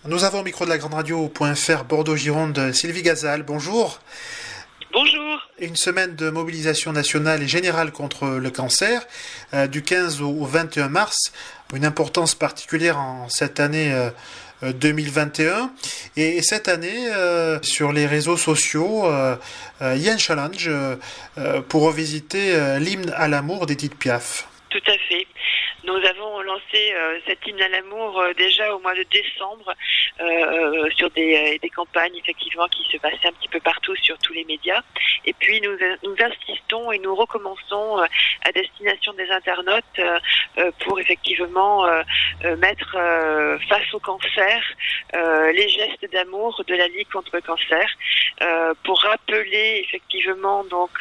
Nous avons au micro de la Grande Radio.fr Bordeaux-Gironde Sylvie Gazal. Bonjour. Bonjour. Une semaine de mobilisation nationale et générale contre le cancer, du 15 au 21 mars. Une importance particulière en cette année 2021. Et cette année, sur les réseaux sociaux, il y a un challenge pour revisiter l'hymne à l'amour d'Édith Piaf. Tout à fait. Nous avons lancé cet hymne à l'amour déjà au mois de décembre sur des campagnes effectivement qui se passaient un petit peu partout sur tous les médias. Et puis nous insistons et nous recommençons à destination des internautes pour effectivement mettre face au cancer les gestes d'amour de la Ligue contre le cancer, pour rappeler effectivement donc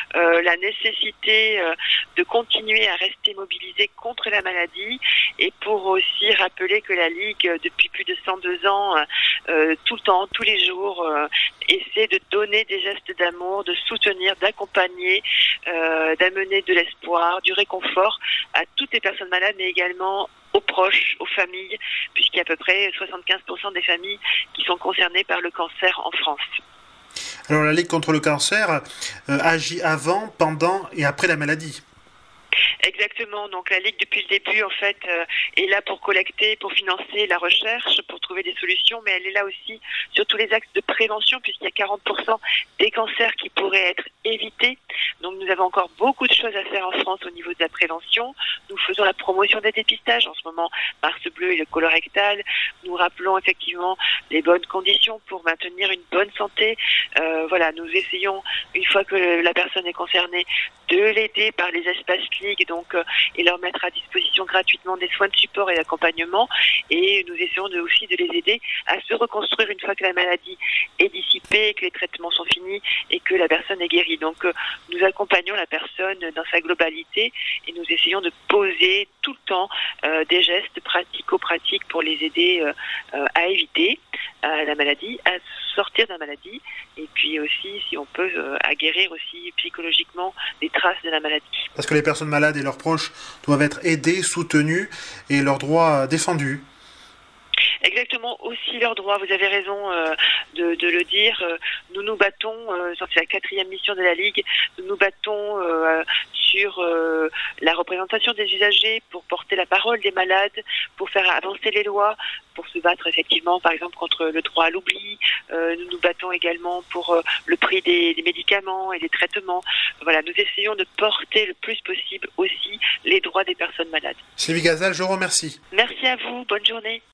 la nécessité de continuer à rester mobilisé contre la maladie, et pour aussi rappeler que la Ligue, depuis plus de 102 ans, tout le temps, tous les jours, essaie de donner des gestes d'amour, de soutenir, d'accompagner, d'amener de l'espoir, du réconfort à toutes les personnes malades, mais également aux proches, aux familles, puisqu'il y a à peu près 75% des familles qui sont concernées par le cancer en France. Alors la Ligue contre le cancer agit avant, pendant et après la maladie. Exactement. Donc la Ligue, depuis le début, en fait, est là pour collecter, pour financer la recherche, pour trouver des solutions, mais elle est là aussi sur tous les axes de prévention, puisqu'il y a 40% des cancers qui pourraient être évités. Donc nous avons encore beaucoup de choses à faire en France au niveau de la prévention. Nous faisons la promotion des dépistages en ce moment, Mars bleu et le colorectal. Nous rappelons effectivement les bonnes conditions pour maintenir une bonne santé. Nous essayons, une fois que la personne est concernée, de l'aider par les espaces Ligue, donc, et leur mettre à disposition gratuitement des soins de support et d'accompagnement. Et nous essayons aussi de les aider à se reconstruire une fois que la maladie est dissipée, que les traitements sont finis et que la personne est guérie. Donc nous accompagnons la personne dans sa globalité et nous essayons de poser tout le temps des gestes pratico-pratiques pour les aider à éviter la maladie, à sortir de la maladie, et puis aussi, si on peut, à guérir aussi psychologiquement des traces de la maladie. Parce que les personnes malades et leurs proches doivent être aidés, soutenus et leurs droits défendus. Exactement, aussi leurs droits, vous avez raison de le dire. Nous nous battons, c'est la 4e mission de la Ligue, nous nous battons sur la représentation des usagers, pour porter la parole des malades, pour faire avancer les lois, pour se battre effectivement par exemple contre le droit à l'oubli. Nous nous battons également pour le prix des médicaments et des traitements. Voilà, nous essayons de porter le plus possible aussi les droits des personnes malades. Sylvie Gazal, je vous remercie. Merci à vous, bonne journée.